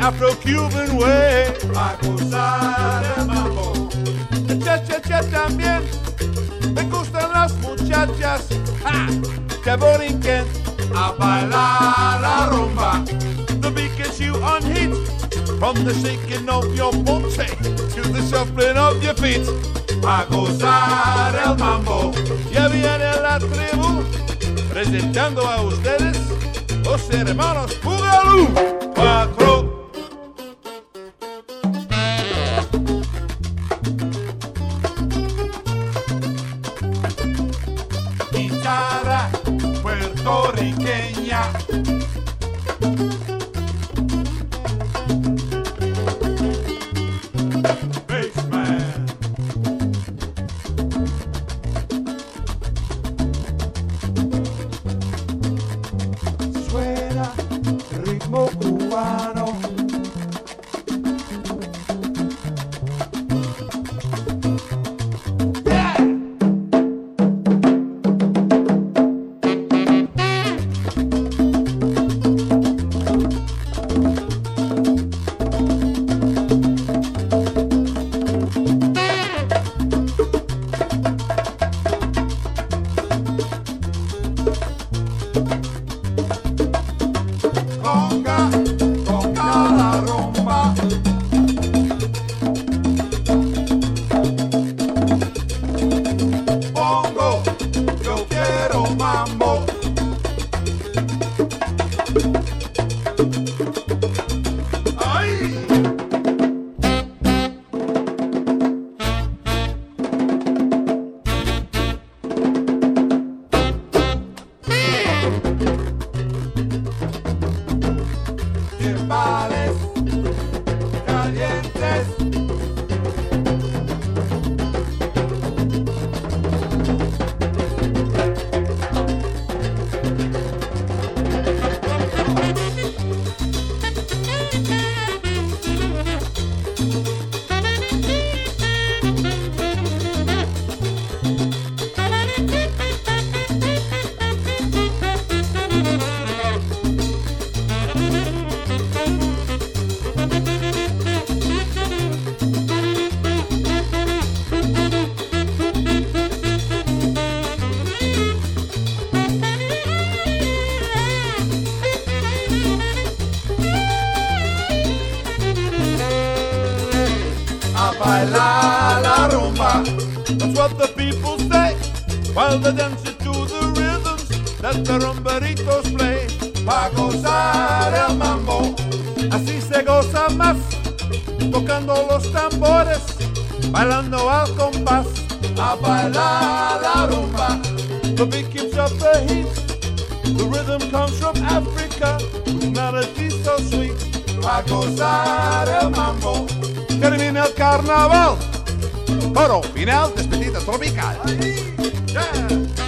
Afro-Cuban way. A gozar el mambo. Cha-cha-cha también. Me gustan las muchachas. ¡Ja! Que borinquen. A bailar la rumba. The beat gets you unhitched. From the shaking of your booty to the shuffling of your feet. A gozar el mambo. Ya viene la tribu presentando a ustedes los hermanos Boogaloo. Macro. Guitarra puertorriqueña. Bassman. Suena ritmo cubano. Conga, conga la rumba. Bongo, yo quiero mambo. ¡Ay! Timbales calientes. A bailar la rumba. That's what the people say while they dance to the rhythms that the rumberitos play. A gozar el mambo. Así se goza más, tocando los tambores, bailando al compás. A bailar la rumba. The beat keeps up the heat. The rhythm comes from Africa, whose melody so sweet. A gozar el mambo. Termina el carnaval, coro final, despedida tropical. ¡Ahí! ¡Ya!